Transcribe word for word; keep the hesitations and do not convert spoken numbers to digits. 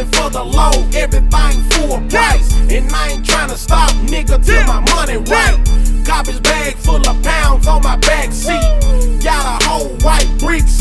thousand for the low, everything full price. And I ain't tryna stop, nigga, till my money right. Garbage bag full of pounds on my back seat. Got a whole white bricks